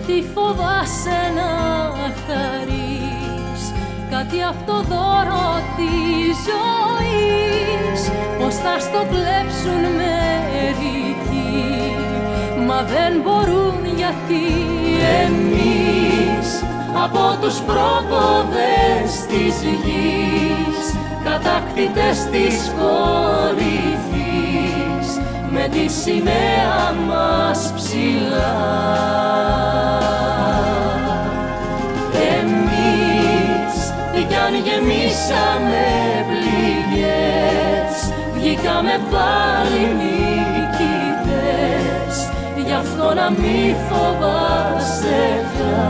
Τι φοβάσαι να χαρείς κάτι απ' το δώρο της ζωής? Πως θα στο κλέψουν μερικοί, μα δεν μπορούν, γιατί εμείς από τους πρόποδες της γης, κατακτητές της κορυφής, με τη σημαία μας ψηλά. Εμείς τι κι αν γεμίσαμε πληγές, βγήκαμε πάλι νικητές, γι' αυτό να μη φοβάσαι πια.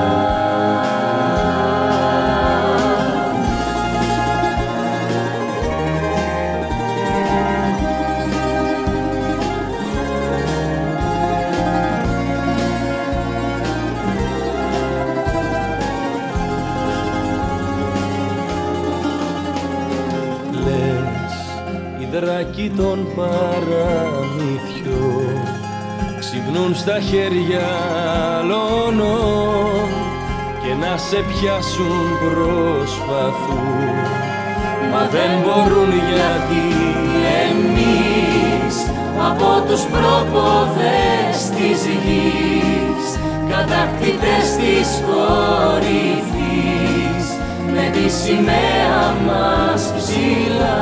Δράκοι των παραμυθιών ξυπνούν στα χέρια άλλων και να σε πιάσουν προσπαθούν, μα δεν μπορούν, γιατί εμείς από τους πρόποδες της γης, κατακτητές της κορυφής, με τη σημαία μας ψηλά.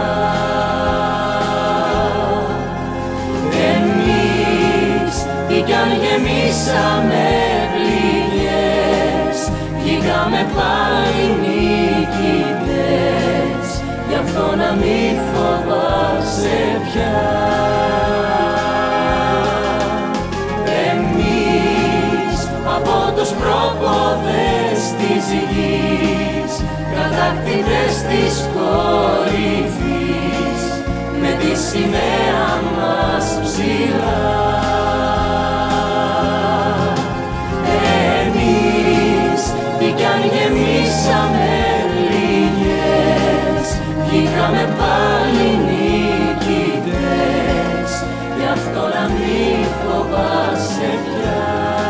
Τι κι αν γεμίσαμε πληγές, βγήκαμε πάλι νικητές, γι' αυτό να μη φοβάσαι πια. Εμείς από τους πρόποδες της γης, κατακτητές της κορυφής, με τη σημαία μας ψηλά. Τι κι αν γεμίσαμε πληγές, βγήκαμε πάλι νικητές, γι' αυτό να μη φοβάσαι πια.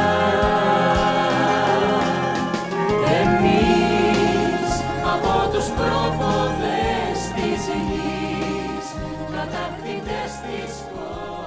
Εμείς από τους πρόποδες της γης, κατακτητές της